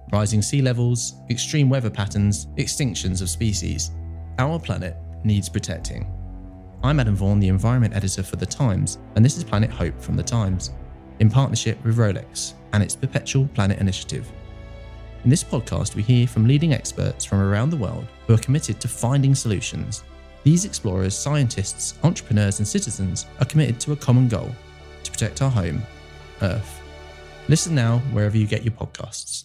Rising sea levels, extreme weather patterns, extinctions of species. Our planet needs protecting. I'm Adam Vaughan, the Environment Editor for The Times, and this is Planet Hope from The Times, in partnership with Rolex and its Perpetual Planet Initiative. In this podcast, we hear from leading experts from around the world who are committed to finding solutions. These explorers, scientists, entrepreneurs, and citizens are committed to a common goal: to protect our home, Earth. Listen now wherever you get your podcasts.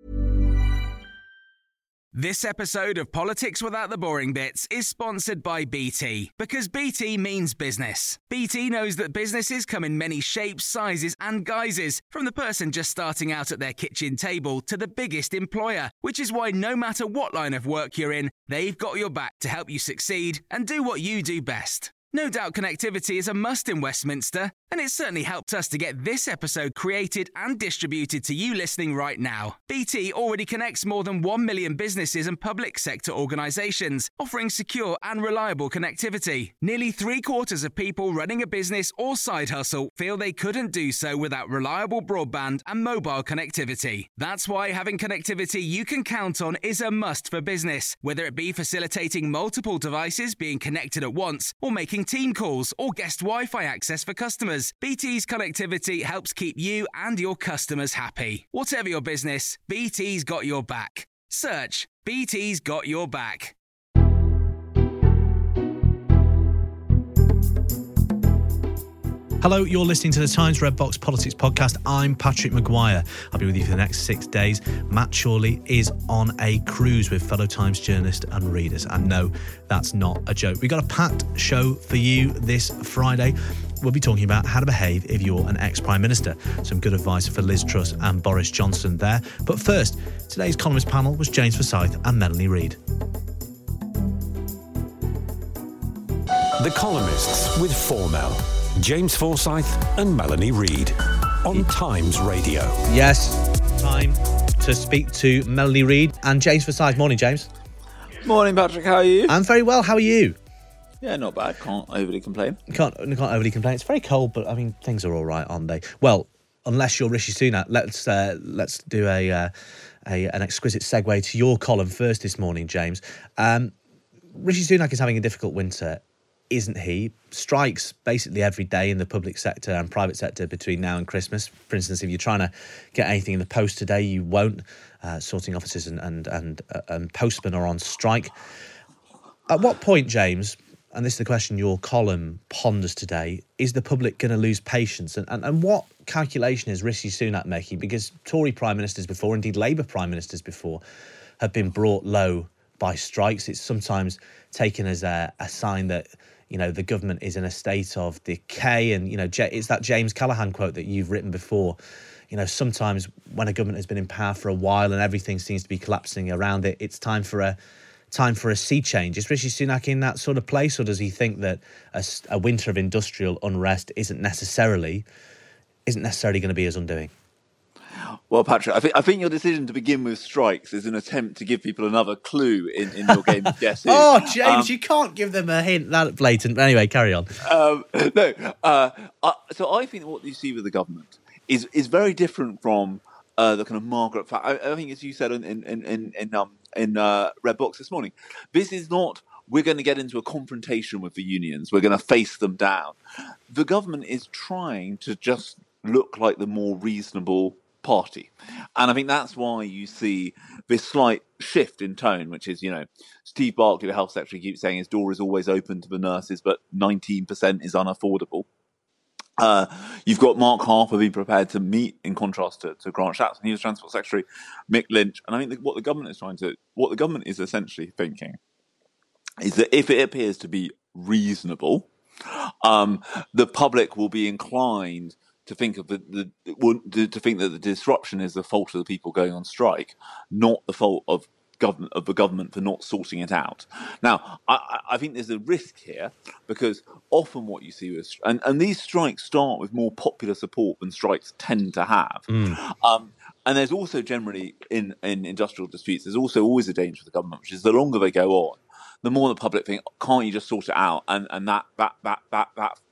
This episode of Politics Without the Boring Bits is sponsored by BT, because BT means business. BT knows that businesses come in many shapes, sizes and guises, from the person just starting out at their kitchen table to the biggest employer, which is why no matter what line of work you're in, they've got your back to help you succeed and do what you do best. No doubt connectivity is a must in Westminster, and it's certainly helped us to get this episode created and distributed to you listening right now. BT already connects more than 1 million businesses and public sector organisations, offering secure and reliable connectivity. Nearly 3/4 of people running a business or side hustle feel they couldn't do so without reliable broadband and mobile connectivity. That's why having connectivity you can count on is a must for business, whether it be facilitating multiple devices being connected at once, or making team calls or guest Wi-Fi access for customers. BT's connectivity helps keep you and your customers happy. Whatever your business, BT's got your back. Search BT's got your back. Hello, you're listening to the Times Red Box Politics Podcast. I'm Patrick Maguire. I'll be with you for the next 6 days. Matt Chorley is on a cruise with fellow Times journalists and readers. And no, that's not a joke. We've got a packed show for you this Friday. We'll be talking about how to behave if you're an ex-Prime Minister. Some good advice for Liz Truss and Boris Johnson there. But first, today's columnist panel was James Forsyth and Melanie Reid. The Columnists with Formel. James Forsyth and Melanie Reid on Times Radio. Yes, time to speak to Melanie Reid and James Forsyth. Morning, James. Morning, Patrick. How are you? I'm very well. How are you? Yeah, not bad. Can't overly complain. Can't overly complain. It's very cold, but I mean, things are all right, aren't they? Well, unless you're Rishi Sunak, let's do an exquisite segue to your column first this morning, James. Rishi Sunak is having a difficult winter, isn't he? Strikes basically every day in the public sector and private sector between now and Christmas. For instance, if you're trying to get anything in the post today, you won't. Sorting offices and postmen are on strike. At what point, James, and this is the question your column ponders today, is the public going to lose patience? And what calculation is Rishi Sunak making? Because Tory Prime Ministers before, indeed Labour Prime Ministers before, have been brought low by strikes. It's sometimes taken as a sign that, you know, the government is in a state of decay. And, you know, it's that James Callaghan quote that you've written before. You know, sometimes when a government has been in power for a while and everything seems to be collapsing around it, it's time for a sea change. Is Rishi Sunak in that sort of place, or does he think that a winter of industrial unrest isn't necessarily going to be his undoing? Well, Patrick, I think your decision to begin with strikes is an attempt to give people another clue in your game of Guess Who. Oh, James, you can't give them a hint that blatant. But anyway, carry on. So I think that what you see with the government is very different from the kind of Margaret. I think, as you said in Red Box this morning, this is not, we're going to get into a confrontation with the unions, we're going to face them down. The government is trying to just look like the more reasonable party. And I think that's why you see this slight shift in tone, which is, you know, Steve Barclay, the health secretary, keeps saying his door is always open to the nurses, but 19% is unaffordable. You've got Mark Harper being prepared to meet, in contrast to Grant Shapps, he was Transport Secretary, Mick Lynch. And I think what the government is essentially thinking is that if it appears to be reasonable, the public will be inclined to think of to think that the disruption is the fault of the people going on strike, not the fault of the government for not sorting it out. Now, I think there's a risk here, because often what you see with and these strikes start with more popular support than strikes tend to have. And there's also generally in industrial disputes, there's also always a danger for the government, which is the longer they go on, the more the public think, can't you just sort it out? And that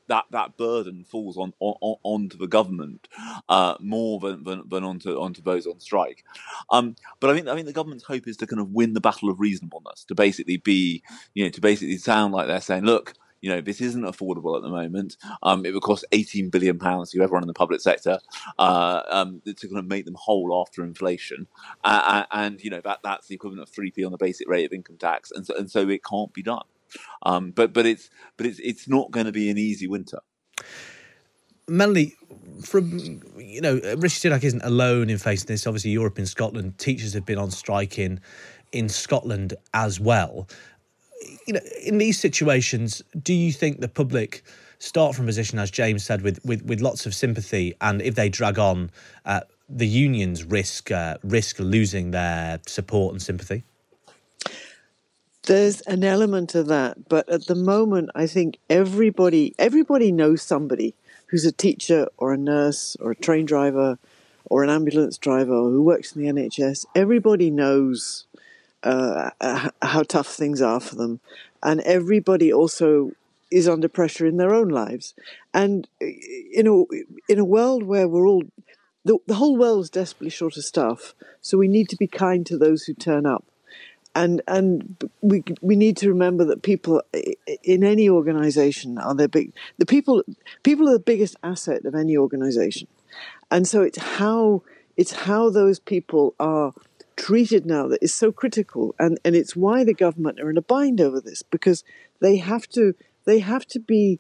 that burden falls onto the government more than onto those on strike. But I think the government's hope is to kind of win the battle of reasonableness, to basically sound like they're saying, look, this isn't affordable at the moment. It would cost £18 billion to everyone in the public sector to kind of make them whole after inflation, and that's the equivalent of 3p on the basic rate of income tax, and so it can't be done. But it's not going to be an easy winter. Melanie, Rishi Sunak isn't alone in facing this. Obviously, Europe and Scotland, teachers have been on strike in Scotland as well. In these situations, do you think the public start from a position, as James said, with lots of sympathy, and if they drag on, the unions risk losing their support and sympathy? There's an element of that, but at the moment, I think everybody knows somebody who's a teacher or a nurse or a train driver or an ambulance driver or who works in the NHS. Everybody knows how tough things are for them, and everybody also is under pressure in their own lives. And in a world where we're all the whole world is desperately short of staff, so we need to be kind to those who turn up, and we need to remember that people in any organisation are the people are the biggest asset of any organisation, and so it's how those people are treated now that is so critical, and it's why the government are in a bind over this, because they have to be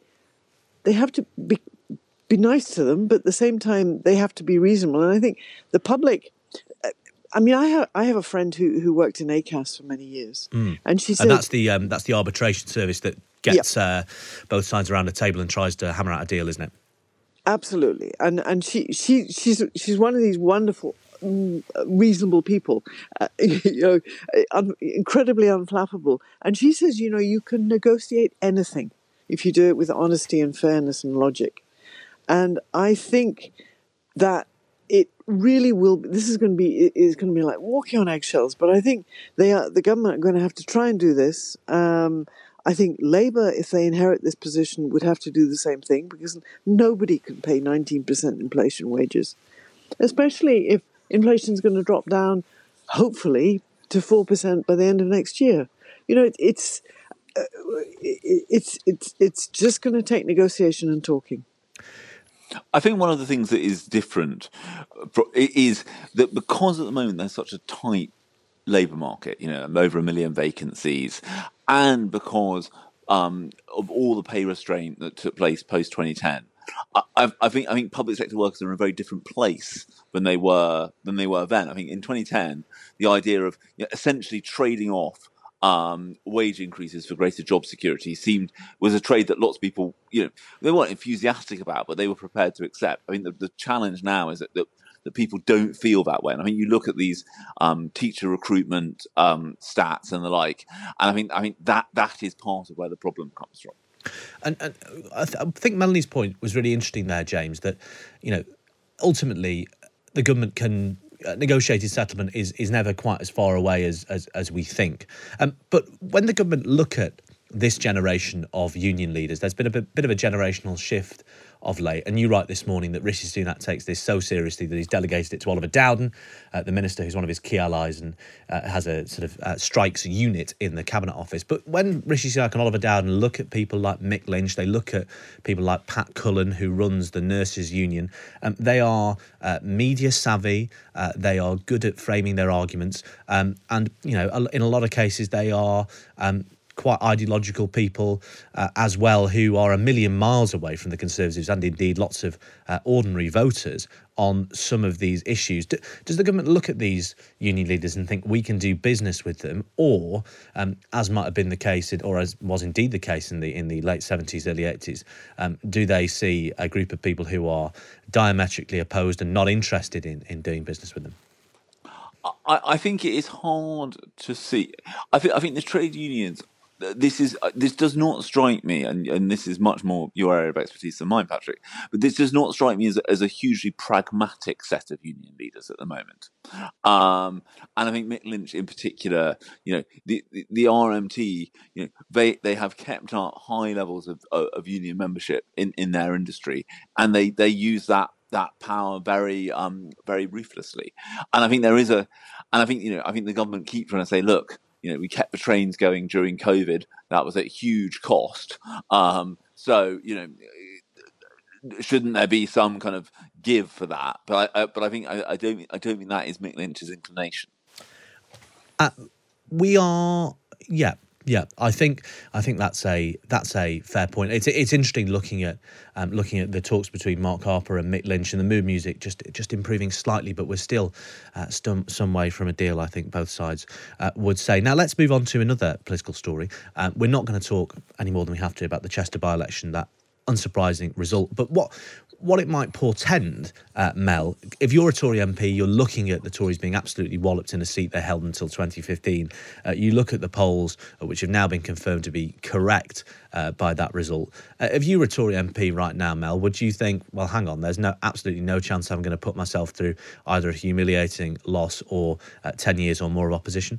nice to them, but at the same time they have to be reasonable. And I think the public, I have a friend who worked in ACAS for many years, and she said, and that's the arbitration service that gets both sides around the table and tries to hammer out a deal, isn't it? Absolutely, and she's one of these wonderful, reasonable people, incredibly unflappable. And she says, you can negotiate anything if you do it with honesty and fairness and logic. And I think that it really will. This is going to be like walking on eggshells. But I think the government are going to have to try and do this. I think Labour, if they inherit this position, would have to do the same thing, because nobody can pay 19% inflation wages, especially if inflation is going to drop down, hopefully, to 4% by the end of next year. It's just going to take negotiation and talking. I think one of the things that is different is that because at the moment there's such a tight labour market, over 1 million vacancies, and because of all the pay restraint that took place post 2010, I think public sector workers are in a very different place than they were then. I think in 2010, the idea of essentially trading off wage increases for greater job security was a trade that lots of people, they weren't enthusiastic about, but they were prepared to accept. I think the challenge now is that people don't feel that way. And I mean, you look at these teacher recruitment stats and the like, and I think that is part of where the problem comes from. And I think Melanie's point was really interesting there, James, that, ultimately the government can... negotiated settlement is never quite as far away as we think. But when the government look at this generation of union leaders, there's been a bit of a generational shift of late. And you write this morning that Rishi Sunak takes this so seriously that he's delegated it to Oliver Dowden, the minister who's one of his key allies, and has a sort of strikes unit in the Cabinet Office. But when Rishi Sunak and Oliver Dowden look at people like Mick Lynch, they look at people like Pat Cullen, who runs the Nurses Union, they are media savvy, they are good at framing their arguments, and in a lot of cases they are quite ideological people as well, who are a million miles away from the Conservatives and indeed lots of ordinary voters on some of these issues. Does the government look at these union leaders and think we can do business with them, or as might have been the case, or as was indeed the case in the late 70s, early 80s, do they see a group of people who are diametrically opposed and not interested in doing business with them? I think it is hard to see. I think the trade unions this does not strike me, and this is much more your area of expertise than mine, Patrick. But this does not strike me as a hugely pragmatic set of union leaders at the moment. And I think Mick Lynch in particular, the RMT, they have kept up high levels of union membership in their industry, and they use that power very very ruthlessly. And I think I think the government keeps trying to say, look, we kept the trains going during COVID. That was at huge cost. So shouldn't there be some kind of give for that? But I don't think that is Mick Lynch's inclination. We are, yeah. I think that's a fair point. It's interesting looking at the talks between Mark Harper and Mick Lynch, and the mood music just improving slightly, but we're still some way from a deal, I think both sides would say. Now let's move on to another political story. We're not going to talk any more than we have to about the Chester by-election, that unsurprising result, but what it might portend, Mel, if you're a Tory MP, you're looking at the Tories being absolutely walloped in a seat they held until 2015. You look at the polls, which have now been confirmed to be correct by that result. If you were a Tory MP right now, Mel, would you think, well, hang on, there's absolutely no chance I'm going to put myself through either a humiliating loss or 10 years or more of opposition?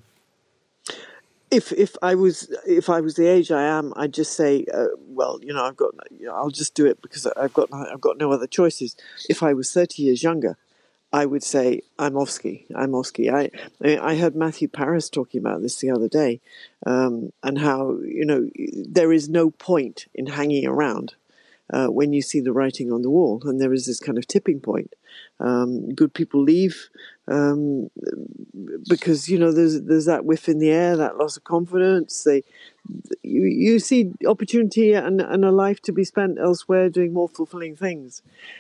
If I was the age I am, I'd just say, I'll just do it because I've got no other choices. If I was 30 years younger, I would say I'm off ski. I heard Matthew Parris talking about this the other day, and how there is no point in hanging around when you see the writing on the wall, and there is this kind of tipping point. Good people leave because there's that whiff in the air, that loss of confidence. You see opportunity and a life to be spent elsewhere doing more fulfilling things.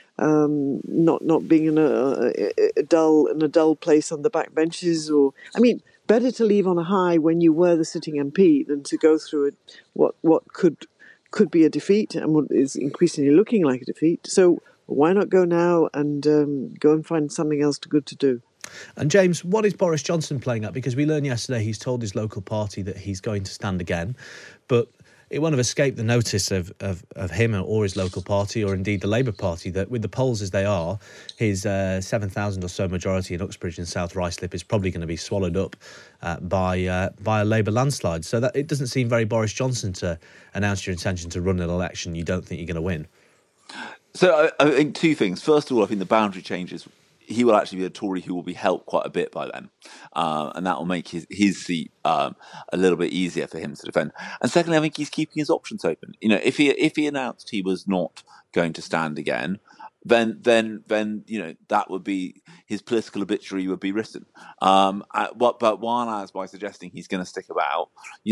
Not being in a dull place on the back benches, better to leave on a high when you were the sitting MP than to go through what could be a defeat and what is increasingly looking like a defeat. So why not go now and go and find something else good to do? And James, what is Boris Johnson playing at? Because we learned yesterday he's told his local party that he's going to stand again, but it won't have escaped the notice of him or his local party, or indeed the Labour Party, that with the polls as they are, his 7,000 or so majority in Uxbridge and South Ruislip is probably going to be swallowed up by a Labour landslide. So that it doesn't seem very Boris Johnson to announce your intention to run an election you don't think you're going to win. So I think two things. First of all, I think the boundary changes. He will actually be a Tory who will be helped quite a bit by them, and that will make his seat a little bit easier for him to defend. And secondly, I think he's keeping his options open. If he announced he was not going to stand again, then that would be his political obituary would be written. But while as by suggesting he's going to stick about,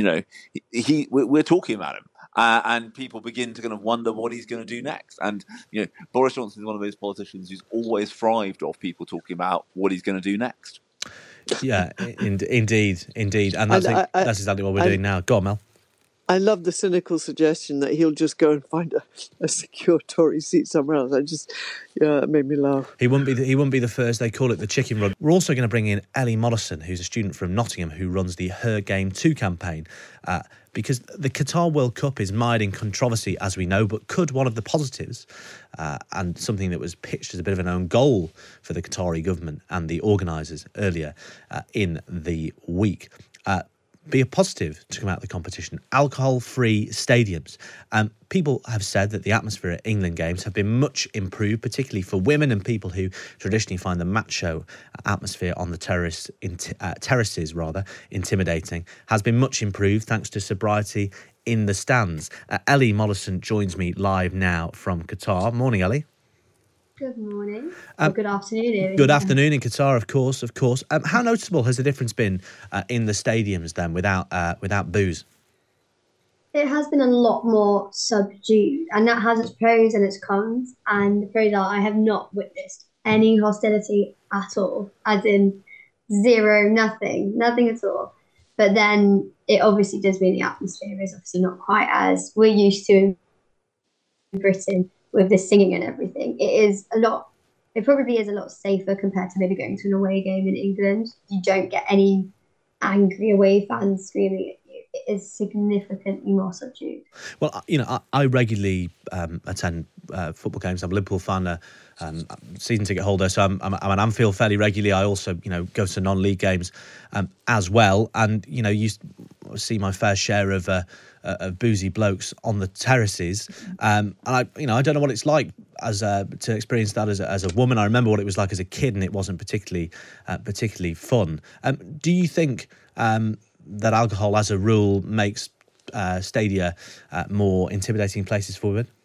we're talking about him. And people begin to kind of wonder what he's going to do next. And, Boris Johnson is one of those politicians who's always thrived off people talking about what he's going to do next. Yeah, indeed. And that's exactly what we're doing now. Go on, Mel. I love the cynical suggestion that he'll just go and find a secure Tory seat somewhere else. It made me laugh. He wouldn't be the first. They call it the chicken run. We're also going to bring in Ellie Mollison, who's a student from Nottingham who runs the Her Game 2 campaign. Because the Qatar World Cup is mired in controversy, as we know, but could one of the positives, and something that was pitched as a bit of an own goal for the Qatari government and the organisers earlier in the week, be a positive to come out of the competition? Alcohol-free stadiums. People have said that the atmosphere at England games have been much improved, particularly for women and people who traditionally find the macho atmosphere on the terraces intimidating, has been much improved thanks to sobriety in the stands. Ellie Mollison joins me live now from Qatar. Morning, Ellie. Good morning. Good afternoon. Good afternoon in Qatar, of course. How noticeable has the difference been in the stadiums then, without booze? It has been a lot more subdued, and that has its pros and its cons. And the pros are I have not witnessed any hostility at all, as in zero, nothing at all. But then it obviously does mean the atmosphere is obviously not quite as we're used to in Britain, with the singing and everything. It probably is a lot safer compared to maybe going to an away game in England. You don't get any angry away fans screaming at you. it is significantly more subdued. Well, I regularly attend football games. I'm a Liverpool fan, season ticket holder, so I'm at Anfield fairly regularly. I also, go to non-league games as well, and you see my fair share of boozy blokes on the terraces, and I don't know what it's like to experience that as a woman. I remember what it was like as a kid, and it wasn't particularly fun. Do you think that alcohol, as a rule, makes stadia more intimidating places for women?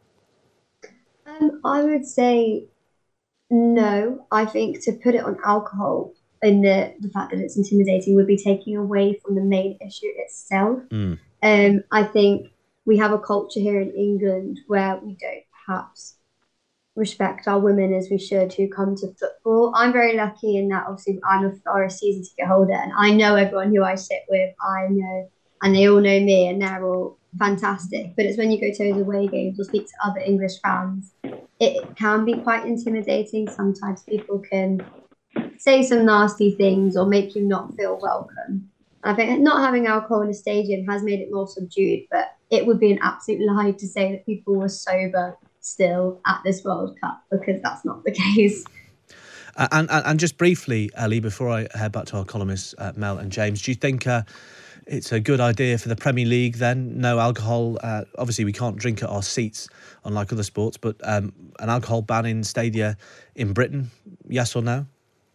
I would say no. I think to put it on alcohol in the fact that it's intimidating would be taking away from the main issue itself. I think we have a culture here in England where we don't perhaps respect our women as we should who come to football. I'm very lucky in that obviously I'm a Forest season ticket holder and I know everyone who I sit with, and they all know me and they're all fantastic. But it's when you go to those away games or speak to other English fans, it can be quite intimidating. Sometimes people can say some nasty things or make you not feel welcome. I think not having alcohol in a stadium has made it more subdued, but it would be an absolute lie to say that people were sober still at this World Cup, because that's not the case. And just briefly, Ellie, before I head back to our columnists, Mel and James, do you think it's a good idea for the Premier League then? No alcohol. Obviously, we can't drink at our seats, unlike other sports, but an alcohol ban in stadia in Britain, yes or no?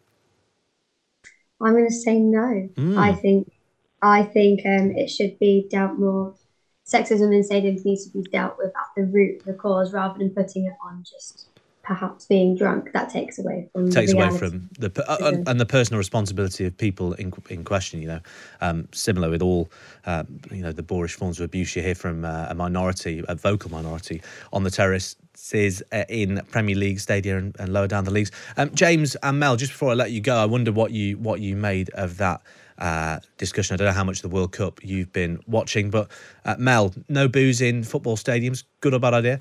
I'm going to say no. I think it should be dealt more. Sexism in stadiums needs to be dealt with at the root of the cause, rather than putting it on just perhaps being drunk. That takes away from the personal responsibility of people in question. Similar with all the boorish forms of abuse you hear from a vocal minority on the terraces in Premier League stadia and lower down the leagues. James and Mel, just before I let you go, I wonder what you made of that discussion. I don't know how much of the World Cup you've been watching, but Mel, no booze in football stadiums, good or bad idea?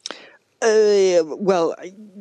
Well,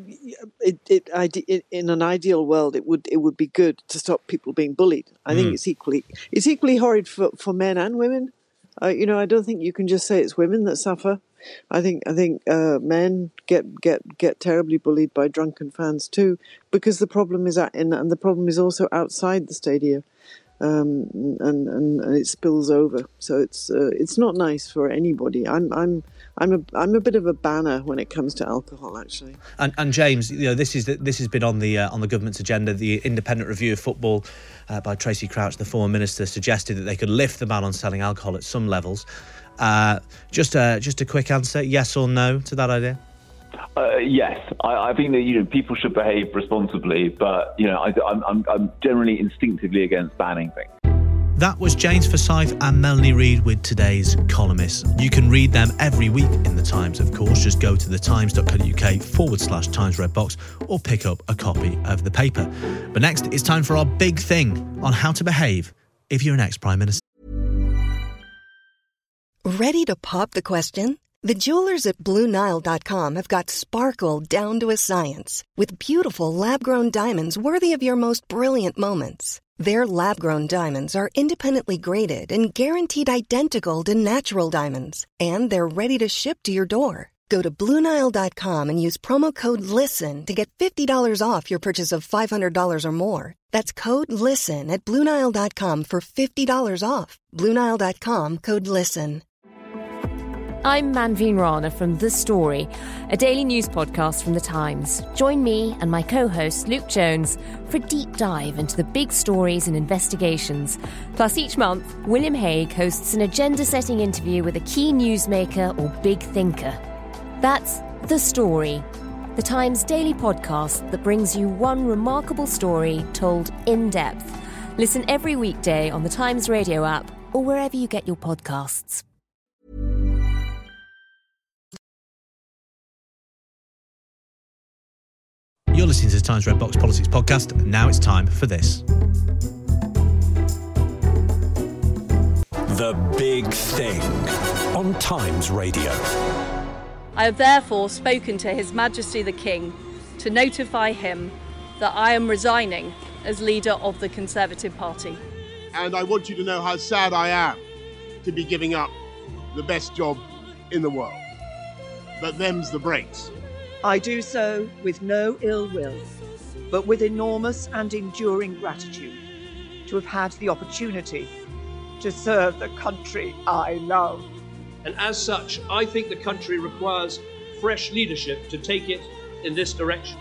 in an ideal world, it would be good to stop people being bullied. I think it's equally horrid for men and women. I don't think you can just say it's women that suffer. I think men get terribly bullied by drunken fans too, because the problem is and the problem is also outside the stadia. And it spills over, so it's not nice for anybody. I'm a bit of a banner when it comes to alcohol, actually. And James, this has been on the government's agenda. The independent review of football by Tracy Crouch, the former minister, suggested that they could lift the ban on selling alcohol at some levels. Just a quick answer: yes or no to that idea? Yes, I think that people should behave responsibly, but I'm generally instinctively against banning things. That was James Forsyth and Melanie Reid with today's columnists. You can read them every week in The Times, of course. Just go to thetimes.co.uk/Times Red Box or pick up a copy of the paper. But next, it's time for our big thing on how to behave if you're an ex-Prime Minister. Ready to pop the question? The jewelers at BlueNile.com have got sparkle down to a science with beautiful lab-grown diamonds worthy of your most brilliant moments. Their lab-grown diamonds are independently graded and guaranteed identical to natural diamonds, and they're ready to ship to your door. Go to BlueNile.com and use promo code LISTEN to get $50 off your purchase of $500 or more. That's code LISTEN at BlueNile.com for $50 off. BlueNile.com, code LISTEN. I'm Manveen Rana from The Story, a daily news podcast from The Times. Join me and my co-host Luke Jones for a deep dive into the big stories and investigations. Plus, each month, William Hague hosts an agenda-setting interview with a key newsmaker or big thinker. That's The Story, The Times daily podcast that brings you one remarkable story told in depth. Listen every weekday on the Times radio app or wherever you get your podcasts. You're listening to the Times Red Box Politics Podcast. Now it's time for this. The Big Thing on Times Radio. I have therefore spoken to His Majesty the King to notify him that I am resigning as leader of the Conservative Party. And I want you to know how sad I am to be giving up the best job in the world. But them's the breaks. I do so with no ill will, but with enormous and enduring gratitude to have had the opportunity to serve the country I love. And as such, I think the country requires fresh leadership to take it in this direction.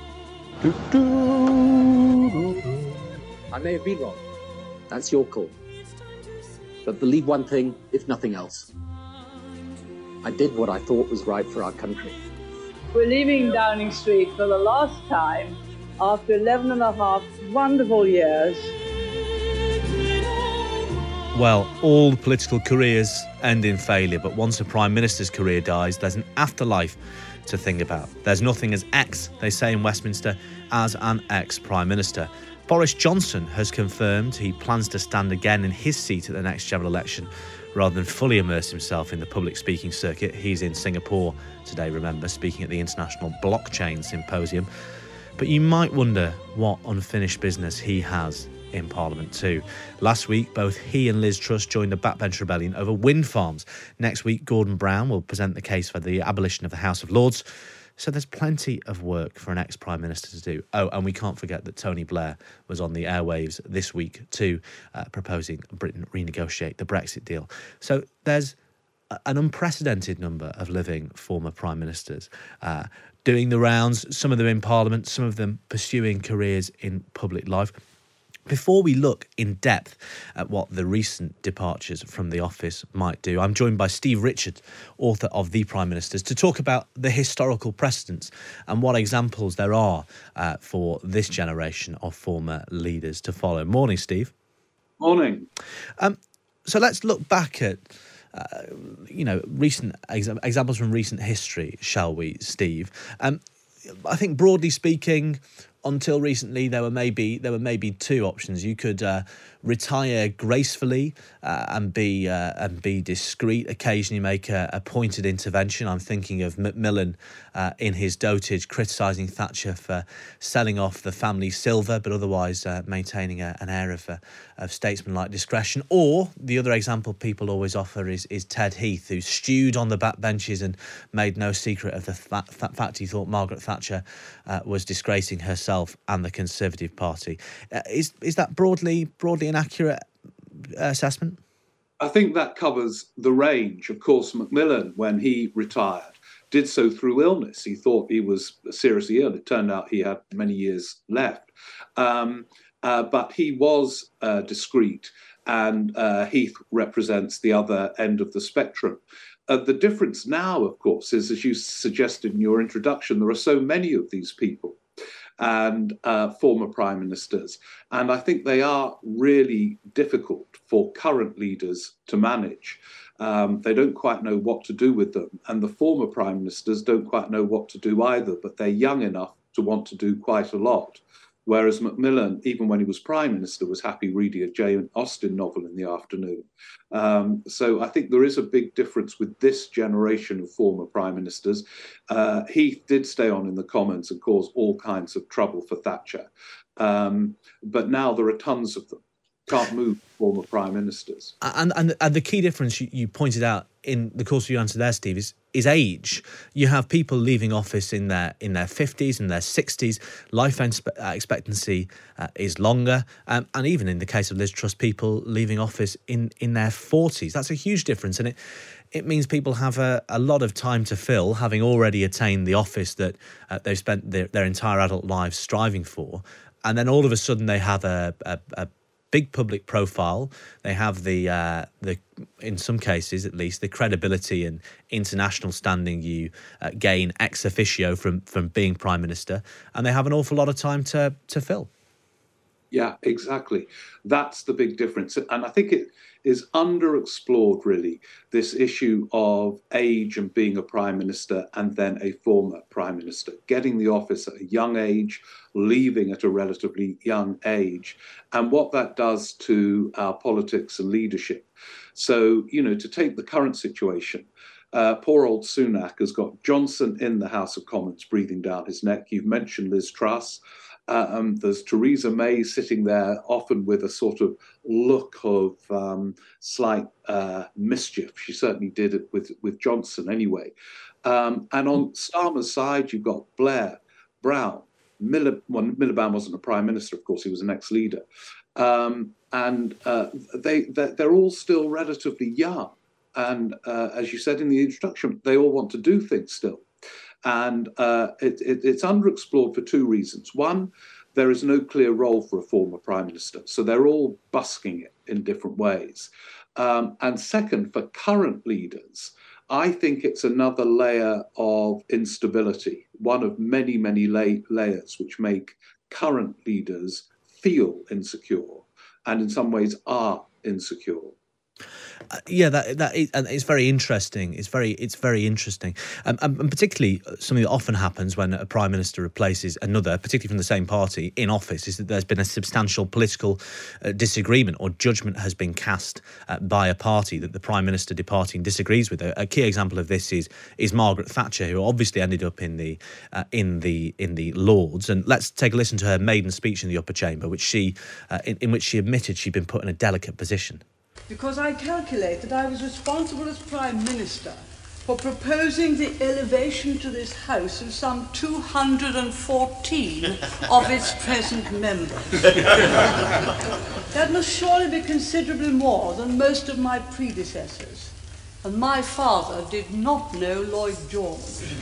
I may have been wrong. That's your call. But believe one thing, if nothing else. I did what I thought was right for our country. We're leaving Downing Street for the last time after 11 and a half wonderful years. Well, all political careers end in failure, but once a Prime Minister's career dies, there's an afterlife to think about. There's nothing as ex, they say in Westminster, as an ex-Prime Minister. Boris Johnson has confirmed he plans to stand again in his seat at the next general election rather than fully immerse himself in the public speaking circuit. He's in Singapore today, remember, speaking at the International Blockchain Symposium. But you might wonder what unfinished business he has in Parliament too. Last week, both he and Liz Truss joined the backbench rebellion over wind farms. Next week, Gordon Brown will present the case for the abolition of the House of Lords. So there's plenty of work for an ex-Prime Minister to do. Oh, and we can't forget that Tony Blair was on the airwaves this week too, proposing Britain renegotiate the Brexit deal. So there's an unprecedented number of living former Prime Ministers doing the rounds, some of them in Parliament, some of them pursuing careers in public life. Before we look in depth at what the recent departures from the office might do, I'm joined by Steve Richard, author of The Prime Ministers, to talk about the historical precedents and what examples there are for this generation of former leaders to follow. Morning, Steve. Morning. So let's look back at recent examples from recent history, shall we, Steve? I think broadly speaking, until recently, there were maybe two options. You could retire gracefully and be discreet. Occasionally, make a pointed intervention. I'm thinking of Macmillan in his dotage, criticising Thatcher for selling off the family silver, but otherwise maintaining an air of statesmanlike discretion. Or the other example people always offer is Ted Heath, who stewed on the backbenches and made no secret of the fact he thought Margaret Thatcher was disgracing herself and the Conservative Party. Is that broadly an accurate assessment? I think that covers the range. Of course, Macmillan, when he retired, did so through illness. He thought he was seriously ill. It turned out he had many years left. But he was discreet, and Heath represents the other end of the spectrum. The difference now, of course, is, as you suggested in your introduction, there are so many of these people and former prime ministers. And I think they are really difficult for current leaders to manage. They don't quite know what to do with them. And the former prime ministers don't quite know what to do either, but they're young enough to want to do quite a lot. Whereas Macmillan, even when he was Prime Minister, was happy reading a Jane Austen novel in the afternoon. So I think there is a big difference with this generation of former Prime Ministers. Heath did stay on in the Commons and cause all kinds of trouble for Thatcher. But now there are tons of them. Can't move former Prime Ministers. And the key difference you pointed out in the course of your answer there, Steve, is age. You have people leaving office in their 50s and their 60s. Life expectancy is longer. And even in the case of Liz Truss, people leaving office in their 40s. That's a huge difference. And it means people have a lot of time to fill, having already attained the office that they've spent their entire adult lives striving for. And then all of a sudden they have a big public profile. They have the in some cases at least, the credibility and international standing you gain ex officio from being Prime Minister, and they have an awful lot of time to fill. Yeah, exactly. That's the big difference. And I think it is underexplored, really, this issue of age and being a Prime Minister and then a former Prime Minister, getting the office at a young age, leaving at a relatively young age, and what that does to our politics and leadership. So, to take the current situation, poor old Sunak has got Johnson in the House of Commons breathing down his neck. You've mentioned Liz Truss. There's Theresa May sitting there, often with a sort of look of slight mischief. She certainly did it with Johnson anyway. And on Starmer's side, you've got Blair, Brown, Miliband wasn't a prime minister, of course, he was an ex-leader. And they're all still relatively young. And as you said in the introduction, they all want to do things still. And it's underexplored for two reasons. One, there is no clear role for a former prime minister. So they're all busking it in different ways. And second, for current leaders, I think it's another layer of instability, one of many, many layers which make current leaders feel insecure and in some ways are insecure. That is, and it's very interesting. It's very interesting, and particularly something that often happens when a prime minister replaces another, particularly from the same party, in office, is that there's been a substantial political disagreement or judgment has been cast by a party that the prime minister departing disagrees with. A key example of this is Margaret Thatcher, who obviously ended up in the Lords. And let's take a listen to her maiden speech in the Upper Chamber, which in which she admitted she'd been put in a delicate position. Because I calculate that I was responsible as Prime Minister for proposing the elevation to this House of some 214 of its present members. That must surely be considerably more than most of my predecessors. And my father did not know Lloyd George.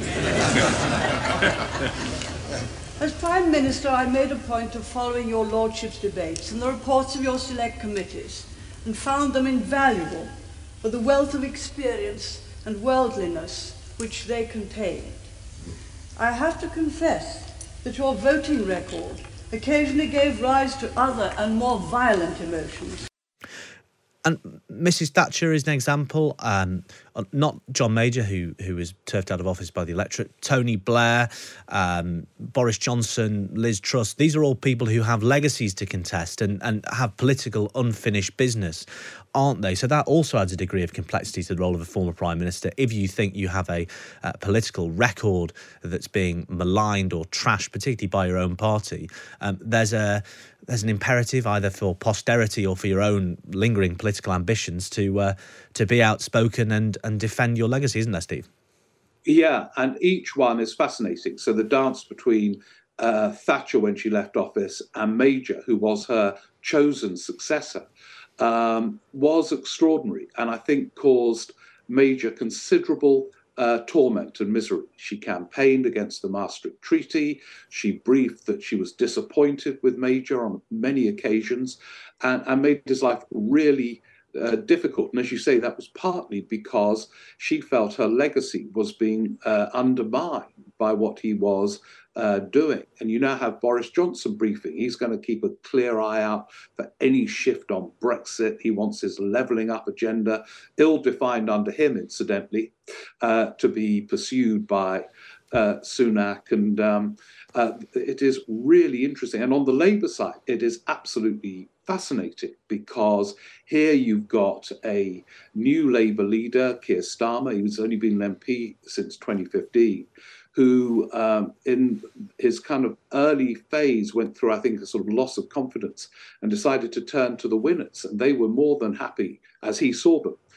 As Prime Minister, I made a point of following your Lordship's debates and the reports of your select committees, and found them invaluable for the wealth of experience and worldliness which they contained. I have to confess that your voting record occasionally gave rise to other and more violent emotions. And Mrs Thatcher is an example, not John Major, who was turfed out of office by the electorate, Tony Blair, Boris Johnson, Liz Truss. These are all people who have legacies to contest and have political unfinished business, aren't they? So that also adds a degree of complexity to the role of a former Prime Minister. If you think you have a political record that's being maligned or trashed, particularly by your own party, there's an imperative either for posterity or for your own lingering political ambitions to be outspoken and defend your legacy, isn't there, Steve? Yeah, and each one is fascinating. So the dance between Thatcher when she left office and Major, who was her chosen successor, was extraordinary, and I think caused Major considerable torment and misery. She campaigned against the Maastricht Treaty. She briefed that she was disappointed with Major on many occasions and made his life really difficult. And as you say, that was partly because she felt her legacy was being undermined by what he was doing. And you now have Boris Johnson briefing. He's going to keep a clear eye out for any shift on Brexit. He wants his levelling up agenda, ill-defined under him, incidentally, to be pursued by Sunak. And it is really interesting. And on the Labour side, it is absolutely fascinating because here you've got a new Labour leader, Keir Starmer. He's only been an MP since 2015. Who in his kind of early phase went through, I think, a sort of loss of confidence and decided to turn to the winners. And they were more than happy, as he saw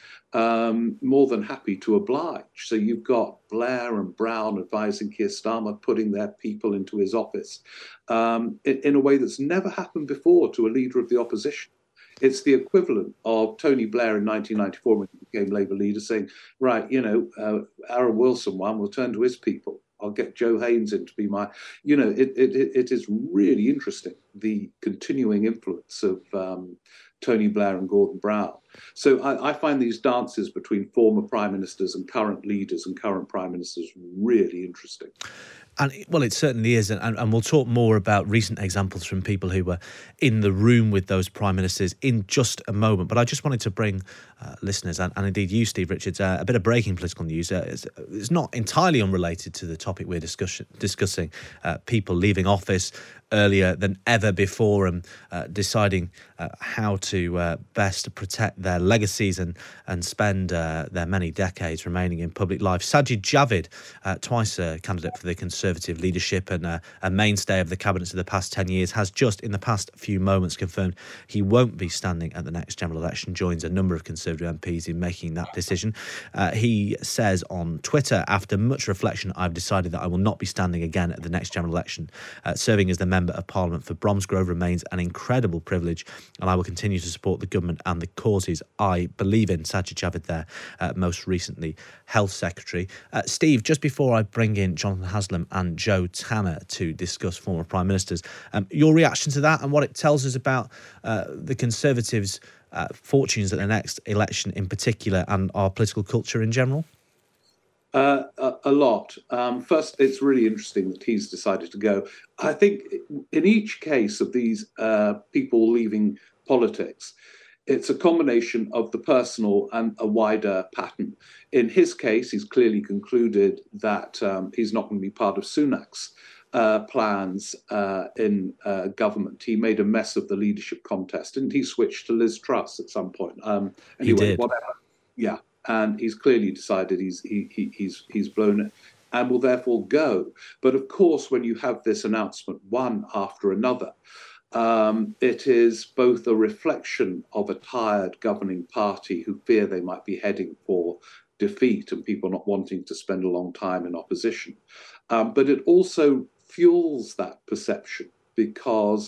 them, more than happy to oblige. So you've got Blair and Brown advising Keir Starmer, putting their people into his office in a way that's never happened before to a leader of the opposition. It's the equivalent of Tony Blair in 1994 when he became Labour leader saying, right, Aaron Wilson won, we'll turn to his people. I'll get Joe Haynes in to be my, it is really interesting, the continuing influence of Tony Blair and Gordon Brown. So I find these dances between former prime ministers and current leaders and current prime ministers really interesting. And well, it certainly is. And we'll talk more about recent examples from people who were in the room with those prime ministers in just a moment. But I just wanted to bring listeners and indeed you, Steve Richards, a bit of breaking political news. It's not entirely unrelated to the topic we're discussing, people leaving office earlier than ever before and deciding how to best protect their legacies and spend their many decades remaining in public life. Sajid Javid, twice a candidate for the Conservative Conservative leadership and a mainstay of the cabinets of the past 10 years, has just in the past few moments confirmed he won't be standing at the next general election, joins a number of Conservative MPs in making that decision. He says on Twitter, after much reflection, I've decided that I will not be standing again at the next general election. Serving as the Member of Parliament for Bromsgrove remains an incredible privilege, and I will continue to support the government and the causes I believe in. Sajid Javid there, most recently Health Secretary. Steve, just before I bring in Jonathan Haslam and Joe Tanner to discuss former Prime Ministers, your reaction to that and what it tells us about the Conservatives' fortunes at the next election in particular and our political culture in general? A lot. First, it's really interesting that he's decided to go. I think in each case of these people leaving politics, it's a combination of the personal and a wider pattern. In his case, he's clearly concluded that he's not going to be part of Sunak's plans in government. He made a mess of the leadership contest. Didn't he switch to Liz Truss at some point? Anyway, he did. Whatever. Yeah, and he's clearly decided he's blown it and will therefore go. But of course, when you have this announcement one after another, it is both a reflection of a tired governing party who fear they might be heading for defeat and people not wanting to spend a long time in opposition. But it also fuels that perception because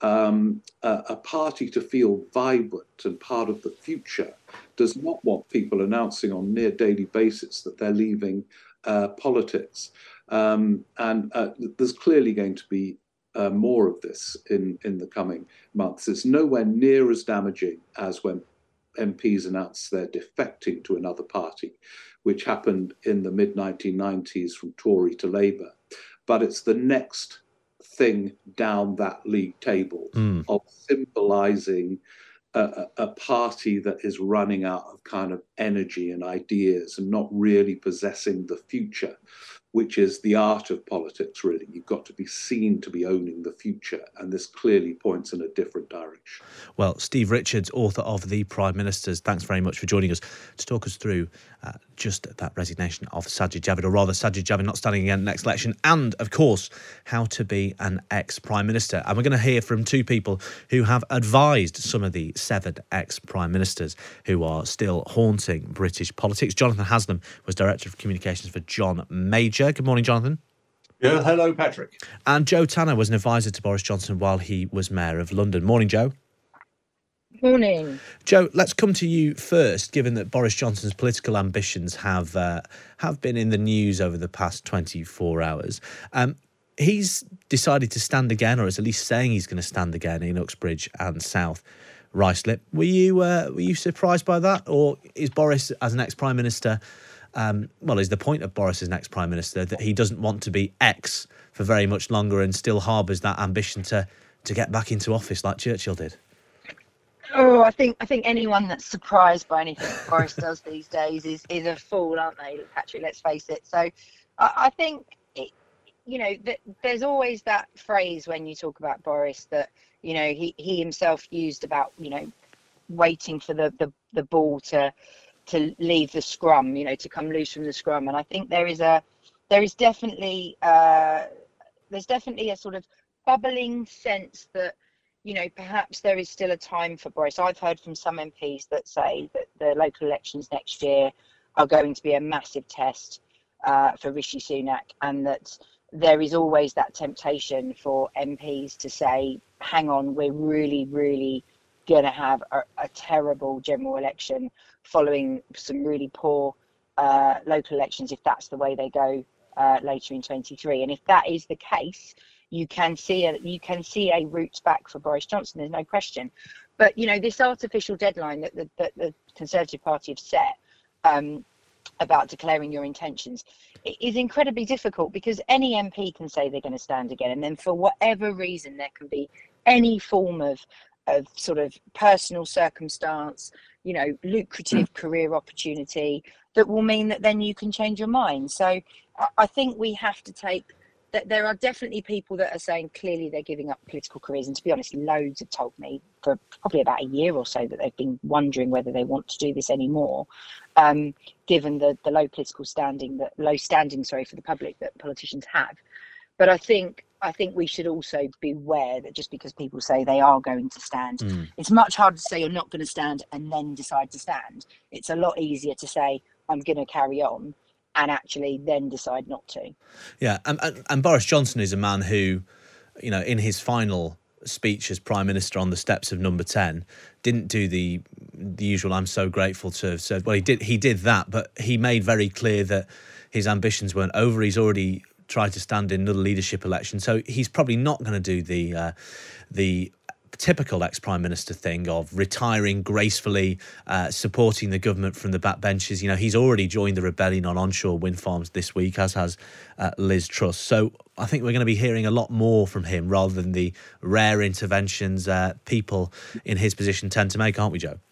a party to feel vibrant and part of the future does not want people announcing on near daily basis that they're leaving politics. And there's clearly going to be more of this in the coming months. It's nowhere near as damaging as when MPs announced they're defecting to another party, which happened in the mid-1990s from Tory to Labour. But it's the next thing down that league table of symbolising a party that is running out of kind of energy and ideas and not really possessing the future, which is the art of politics, really. You've got to be seen to be owning the future, and this clearly points in a different direction. Well, Steve Richards, author of The Prime Ministers, thanks very much for joining us to talk us through just that resignation of Sajid Javid, or rather Sajid Javid not standing again next election, and, of course, how to be an ex-Prime Minister. And we're going to hear from two people who have advised some of the severed ex-Prime Ministers who are still haunting British politics. Jonathan Haslam was Director of Communications for John Major. Good morning, Jonathan. Yeah, hello, Patrick. And Joe Tanner was an advisor to Boris Johnson while he was Mayor of London. Morning, Joe. Morning. Joe, let's come to you first, given that Boris Johnson's political ambitions have been in the news over the past 24 hours. He's decided to stand again, or is at least saying he's going to stand again in Uxbridge and South Ruislip. Were you surprised by that, or is Boris, as an ex-Prime Minister, is the point of Boris as an ex-Prime Minister that he doesn't want to be ex for very much longer and still harbours that ambition to get back into office like Churchill did? Oh, I think anyone that's surprised by anything Boris does these days is a fool, aren't they, Patrick? Let's face it. So I think, there's always that phrase when you talk about Boris that, he himself used about, waiting for the ball to leave the scrum, to come loose from the scrum. And I think there is definitely a sort of bubbling sense that, perhaps there is still a time for Boris. I've heard from some MPs that say that the local elections next year are going to be a massive test for Rishi Sunak, and that there is always that temptation for MPs to say, hang on, we're really, really going to have a terrible general election following some really poor local elections if that's the way they go later in 23. And if that is the case, you can see a route back for Boris Johnson. There's no question. But this artificial deadline that the Conservative Party have set about declaring your intentions is incredibly difficult, because any MP can say they're going to stand again, and then for whatever reason there can be any form of sort of personal circumstance, lucrative career opportunity that will mean that then you can change your mind. So I think we have to take there are definitely people that are saying clearly they're giving up political careers. And to be honest, loads have told me for probably about a year or so that they've been wondering whether they want to do this anymore, given the low political standing, for the public that politicians have. But I think we should also be aware that just because people say they are going to stand, it's much harder to say you're not going to stand and then decide to stand. It's a lot easier to say I'm going to carry on and actually then decide not to. Yeah, and Boris Johnson is a man who, you know, in his final speech as Prime Minister on the steps of Number 10, didn't do the usual "I'm so grateful to have served." Well, he did that, but he made very clear that his ambitions weren't over. He's already tried to stand in another leadership election, so he's probably not going to do the typical ex-Prime Minister thing of retiring gracefully, supporting the government from the backbenches. You know, he's already joined the rebellion on onshore wind farms this week, as has Liz Truss. So I think we're going to be hearing a lot more from him rather than the rare interventions people in his position tend to make, aren't we, Jo?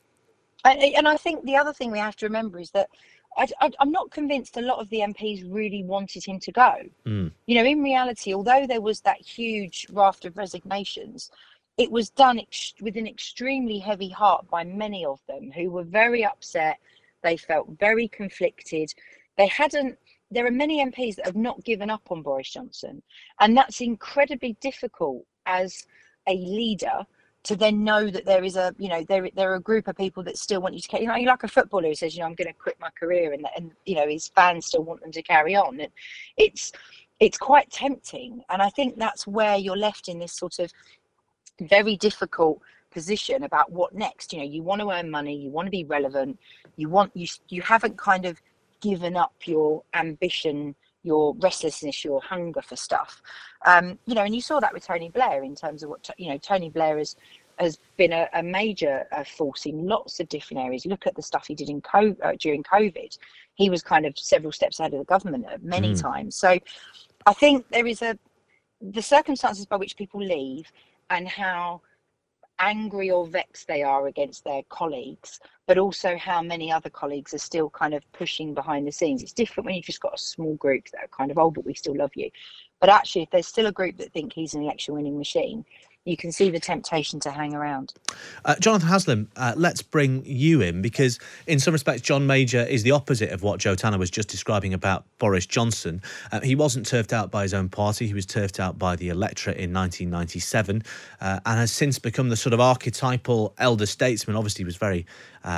And I think the other thing we have to remember is that I'm not convinced a lot of the MPs really wanted him to go. You know, in reality, although there was that huge raft of resignations, it was done with an extremely heavy heart by many of them who were very upset. They felt very conflicted. There are many MPs that have not given up on Boris Johnson. And that's incredibly difficult as a leader to then know that there is there are a group of people that still want you to carry. You know, you're like a footballer who says, I'm going to quit my career, and his fans still want them to carry on. And it's quite tempting. And I think that's where you're left in this sort of very difficult position about what next. You know, you want to earn money, you want to be relevant, you haven't kind of given up your ambition, your restlessness, your hunger for stuff. And you saw that with Tony Blair in terms of what Tony Blair has been a major force in lots of different areas. Look at the stuff he did during COVID. He was kind of several steps ahead of the government at many times. So I think there is the circumstances by which people leave and how angry or vexed they are against their colleagues, but also how many other colleagues are still kind of pushing behind the scenes. It's different when you've just got a small group that are kind of, but we still love you. But actually, if there's still a group that think he's an election-winning machine, you can see the temptation to hang around. Jonathan Haslam, let's bring you in, because in some respects, John Major is the opposite of what Jo Tanner was just describing about Boris Johnson. He wasn't turfed out by his own party. He was turfed out by the electorate in 1997 and has since become the sort of archetypal elder statesman. Obviously, he was very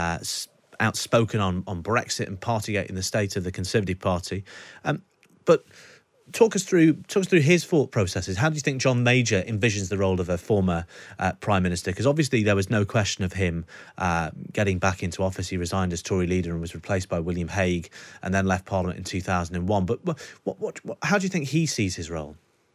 outspoken on Brexit and Partygate in the state of the Conservative Party. But talk us through his thought processes. How do you think John Major envisions the role of a former Prime Minister? Because obviously there was no question of him getting back into office. He resigned as Tory leader and was replaced by William Hague and then left Parliament in 2001. But how do you think he sees his role?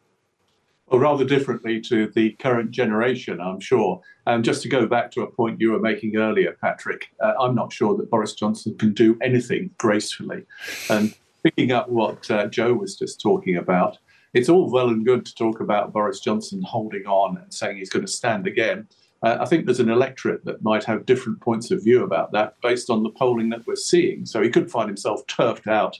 Well, rather differently to the current generation, I'm sure. Just to go back to a point you were making earlier, Patrick, I'm not sure that Boris Johnson can do anything gracefully. And picking up what Jo was just talking about, it's all well and good to talk about Boris Johnson holding on and saying he's going to stand again. I think there's an electorate that might have different points of view about that based on the polling that we're seeing. So he could find himself turfed out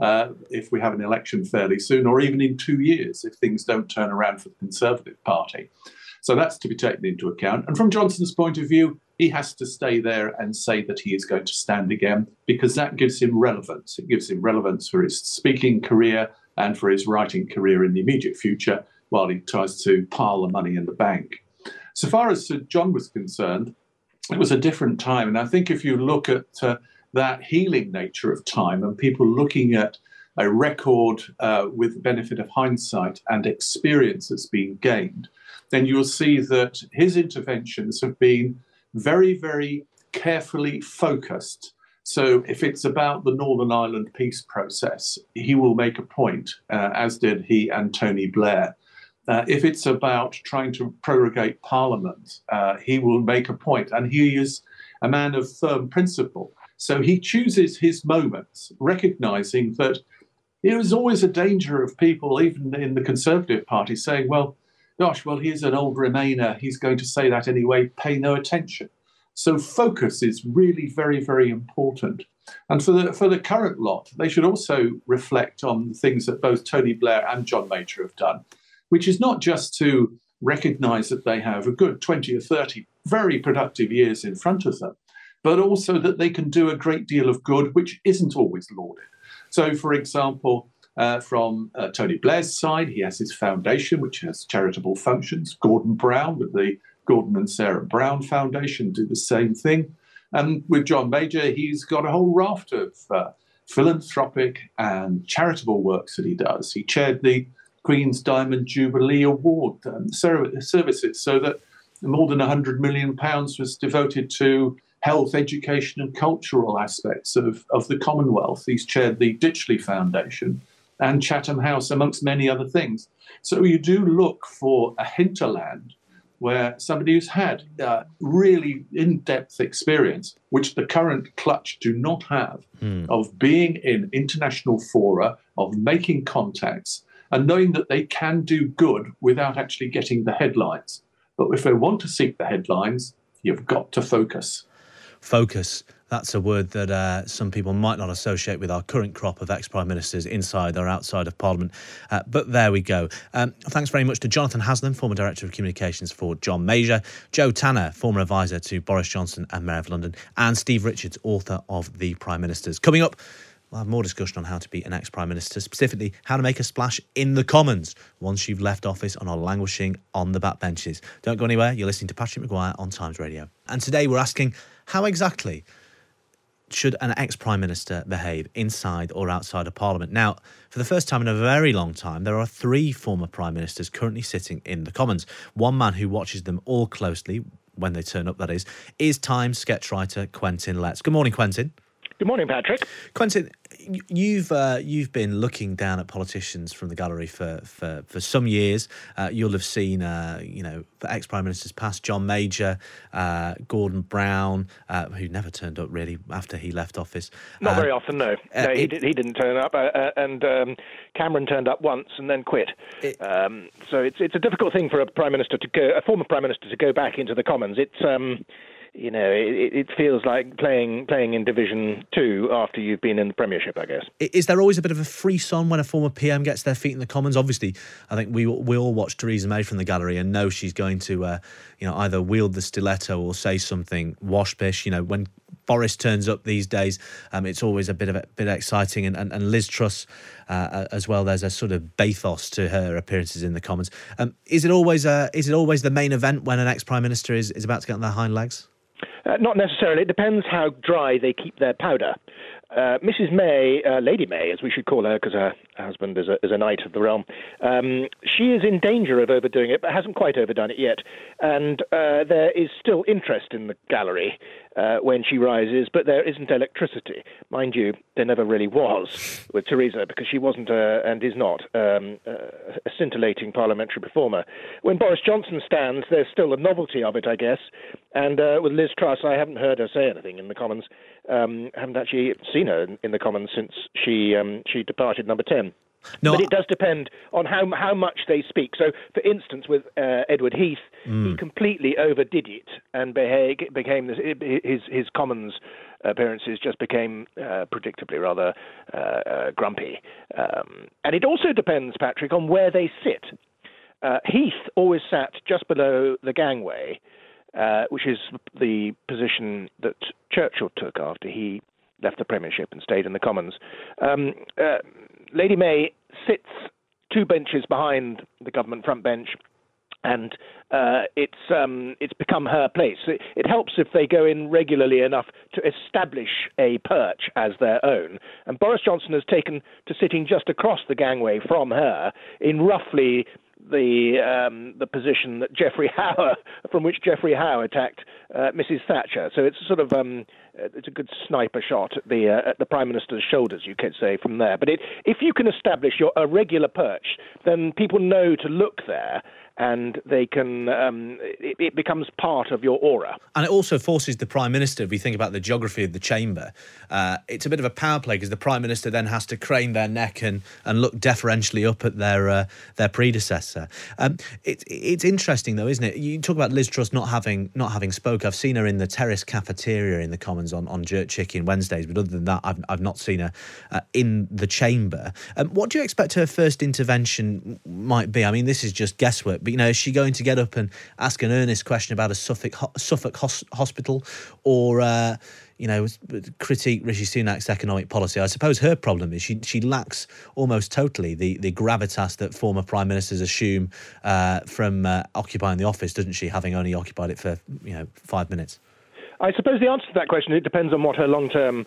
if we have an election fairly soon, or even in 2 years if things don't turn around for the Conservative Party. So that's to be taken into account. And from Johnson's point of view, he has to stay there and say that he is going to stand again, because that gives him relevance. It gives him relevance for his speaking career and for his writing career in the immediate future while he tries to pile the money in the bank. So far as Sir John was concerned, it was a different time. And I think if you look at that healing nature of time and people looking at a record with the benefit of hindsight and experience that's been gained, then you'll see that his interventions have been very, very carefully focused. So if it's about the Northern Ireland peace process, he will make a point, as did he and Tony Blair. If it's about trying to prorogate Parliament, he will make a point. And he is a man of firm principle. So he chooses his moments, recognising that there is always a danger of people, even in the Conservative Party, saying, well, he's an old Remainer. He's going to say that anyway. Pay no attention. So focus is really very, very important. And for the current lot, they should also reflect on things that both Tony Blair and John Major have done, which is not just to recognise that they have a good 20 or 30 very productive years in front of them, but also that they can do a great deal of good, which isn't always lauded. So, for example, from Tony Blair's side, he has his foundation, which has charitable functions. Gordon Brown, with the Gordon and Sarah Brown Foundation, do the same thing. And with John Major, he's got a whole raft of philanthropic and charitable works that he does. He chaired the Queen's Diamond Jubilee Award services, so that more than £100 million was devoted to health, education and cultural aspects of the Commonwealth. He's chaired the Ditchley Foundation and Chatham House, amongst many other things. So you do look for a hinterland where somebody who's had really in-depth experience, which the current clutch do not have, of being in international fora, of making contacts, and knowing that they can do good without actually getting the headlines. But if they want to seek the headlines, you've got to focus. Focus. That's a word that some people might not associate with our current crop of ex-Prime Ministers inside or outside of Parliament. But there we go. Thanks very much to Jonathan Haslam, former Director of Communications for John Major, Joe Tanner, former advisor to Boris Johnson and Mayor of London, and Steve Richards, author of The Prime Ministers. Coming up, we'll have more discussion on how to be an ex-Prime Minister, specifically how to make a splash in the Commons once you've left office and are languishing on the backbenches. Don't go anywhere. You're listening to Patrick Maguire on Times Radio. And today we're asking, how exactly should an ex-Prime Minister behave inside or outside of Parliament? Now, for the first time in a very long time, there are 3 former Prime Ministers currently sitting in the Commons. One man who watches them all closely, when they turn up that is Times sketch writer Quentin Letts. Good morning, Quentin. Good morning, Patrick. Quentin, you've been looking down at politicians from the gallery for some years. You'll have seen, ex-Prime Ministers past, John Major, Gordon Brown, who never turned up really after he left office. Not very often, no. He didn't turn up, and Cameron turned up once and then quit. So it's a difficult thing for a former Prime Minister to go back into the Commons. It feels like playing in Division 2 after you've been in the Premiership, I guess. Is there always a bit of a frisson when a former PM gets their feet in the Commons? Obviously, I think we all watch Theresa May from the gallery and know she's going to, either wield the stiletto or say something wash-pish. When Boris turns up these days, it's always a bit exciting, and Liz Truss as well. There's a sort of bathos to her appearances in the Commons. Is it always the main event when an ex-Prime Minister is about to get on their hind legs? Not necessarily. It depends how dry they keep their powder. Mrs. May, Lady May, as we should call her, because her husband is a knight of the realm, she is in danger of overdoing it, but hasn't quite overdone it yet. And there is still interest in the gallery when she rises, but there isn't electricity. Mind you, there never really was with Theresa, because she wasn't and is not a scintillating parliamentary performer. When Boris Johnson stands, there's still a novelty of it, I guess. And with Liz Truss, I haven't heard her say anything in the Commons. Haven't actually seen her in the Commons since she departed Number 10. No, but it does depend on how much they speak. So, for instance, with Edward Heath, he completely overdid it and became his Commons appearances just became predictably rather grumpy. And it also depends, Patrick, on where they sit. Heath always sat just below the gangway, which is the position that Churchill took after he left the Premiership and stayed in the Commons. Lady May sits 2 benches behind the government front bench, and it's become her place. It helps if they go in regularly enough to establish a perch as their own. And Boris Johnson has taken to sitting just across the gangway from her in roughly the position that from which Geoffrey Howe attacked Mrs. Thatcher. So it's sort of it's a good sniper shot at the Prime Minister's shoulders, you could say, from there. But if you can establish a regular perch, then people know to look there. and they can. It becomes part of your aura. And it also forces the Prime Minister, if we think about the geography of the chamber, it's a bit of a power play because the Prime Minister then has to crane their neck and look deferentially up at their predecessor. It's interesting though, isn't it? You talk about Liz Truss not having spoke. I've seen her in the terrace cafeteria in the Commons on Jerk Chicken Wednesdays, but other than that, I've not seen her in the chamber. What do you expect her first intervention might be? I mean, this is just guesswork, but is she going to get up and ask an earnest question about a Suffolk hospital, or critique Rishi Sunak's economic policy? I suppose her problem is she lacks almost totally the gravitas that former prime ministers assume from occupying the office, doesn't she? Having only occupied it for 5 minutes. I suppose the answer to that question, it depends on what her long-term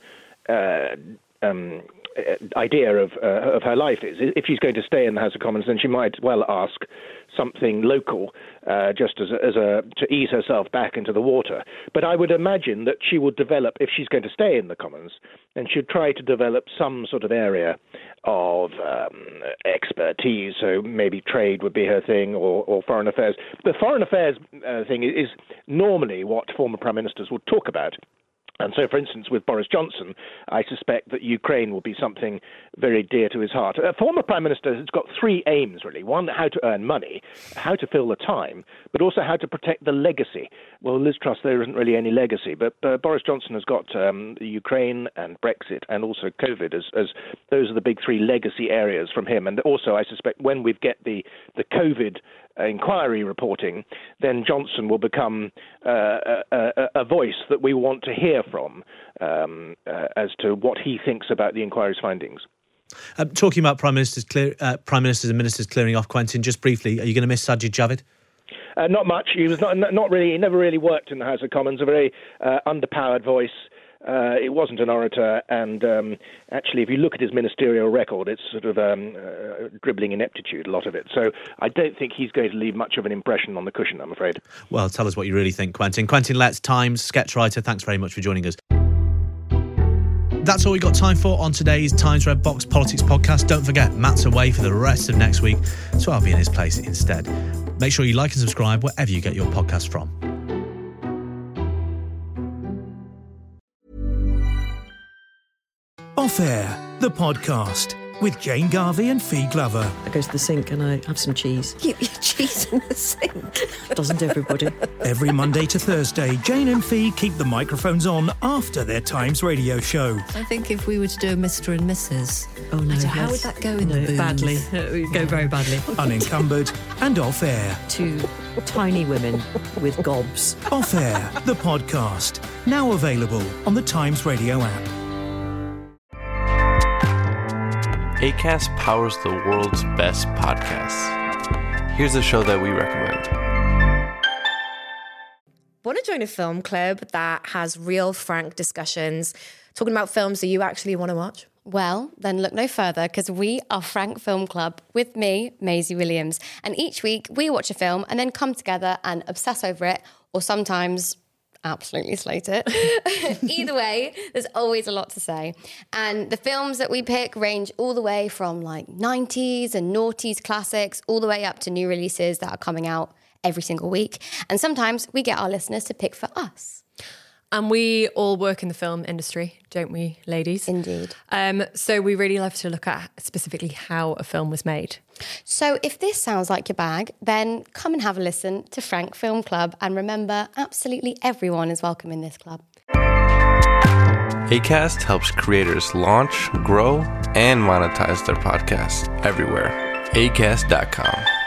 idea of her life is. If she's going to stay in the House of Commons, then she might well ask something local, just to ease herself back into the water. But I would imagine that she would develop, if she's going to stay in the Commons, then she'd try to develop some sort of area of expertise. So maybe trade would be her thing, or foreign affairs. The foreign affairs thing is normally what former prime ministers would talk about. And so, for instance, with Boris Johnson, I suspect that Ukraine will be something very dear to his heart. A former Prime Minister has got three aims, really. One, how to earn money, how to fill the time, but also how to protect the legacy. Well, Liz Truss, there isn't really any legacy, but Boris Johnson has got Ukraine and Brexit and also COVID as those are the big three legacy areas from him. And also, I suspect when we get the COVID inquiry reporting, then Johnson will become a voice that we want to hear from as to what he thinks about the inquiry's findings. Talking about prime ministers and ministers clearing off, Quentin, just briefly, are you going to miss Sajid Javid? Not much. He was not really. He never really worked in the House of Commons. A very underpowered voice. It wasn't an orator, and actually, if you look at his ministerial record, it's sort of dribbling ineptitude, a lot of it. So I don't think he's going to leave much of an impression on the cushion, I'm afraid. Well, tell us what you really think, Quentin. Quentin Letts, Times sketch writer, thanks very much for joining us. That's all we got time for on today's Times Red Box Politics podcast. Don't forget, Matt's away for the rest of next week, so I'll be in his place instead. Make sure you like and subscribe wherever you get your podcast from. Off Air, the podcast with Jane Garvey and Fee Glover. I go to the sink and I have some cheese. Keep your cheese in the sink. Doesn't everybody? Every Monday to Thursday, Jane and Fee keep the microphones on after their Times radio show. I think if we were to do a Mr. and Mrs. Oh no, how would that go in the booth? Badly. It would go very badly. Unencumbered and Off Air. Two tiny women with gobs. Off Air, the podcast. Now available on the Times radio app. Acast powers the world's best podcasts. Here's a show that we recommend. Want to join a film club that has real, frank discussions, talking about films that you actually want to watch? Well, then look no further, because we are Frank Film Club with me, Maisie Williams. And each week we watch a film and then come together and obsess over it, or sometimes absolutely slate it. Either way, there's always a lot to say. And the films that we pick range all the way from like 90s and noughties classics all the way up to new releases that are coming out every single week. And sometimes we get our listeners to pick for us. And we all work in the film industry, don't we, ladies? Indeed. So we really love to look at specifically how a film was made. So if this sounds like your bag, then come and have a listen to Frank Film Club. And remember, absolutely everyone is welcome in this club. Acast helps creators launch, grow, and monetize their podcasts everywhere. Acast.com.